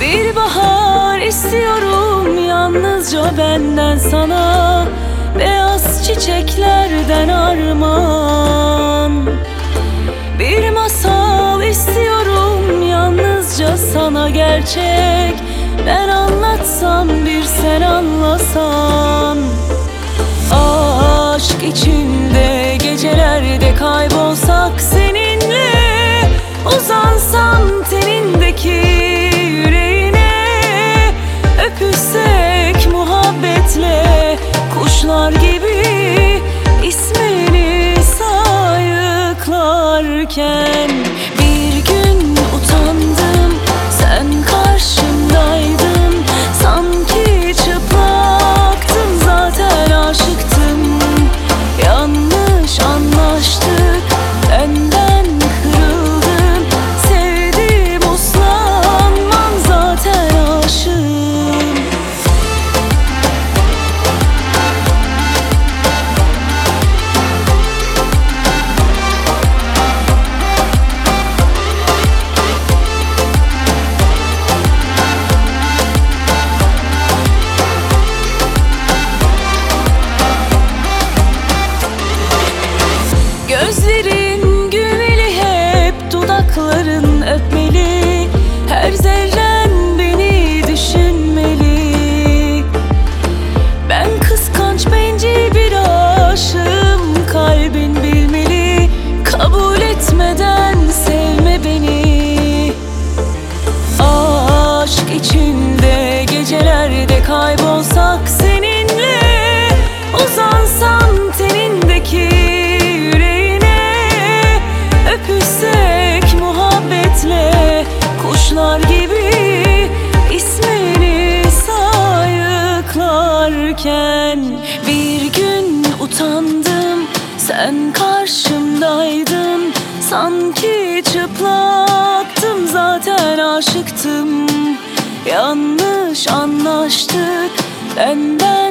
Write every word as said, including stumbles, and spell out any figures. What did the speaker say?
Bir bahar istiyorum yalnızca benden sana, beyaz çiçeklerden armağan. Bir masal istiyorum yalnızca sana gerçek, ben anlatsam bir sen anlasan. Aşk içinde gecelerde kaybolsak seninle, uzansam tenindeki yüreğine, öpüşsek muhabbetle kuşlar gibi ismini sayıklarken. Bir gün utandım, sen karşımdaydın, sanki çıplaktım, zaten aşıktım. Yanlış anlaştık, benden kırıldım, sevdim uslanmam, zaten aşığım. Gözlerin gülmeli, hep dudakların öpmeli, her zerren beni düşünmeli. Ben kıskanç bencil bir aşığım, kalbin bilmeli, kabul etmeden sevme beni. Aşk içinde gecelerde kaybolsak seninle, uzansam tenindeki kuşlar gibi ismini sayıklarken. Bir gün utandım, sen karşımdaydın, sanki çıplaktım, zaten aşıktım. Yanlış anlaştık, benden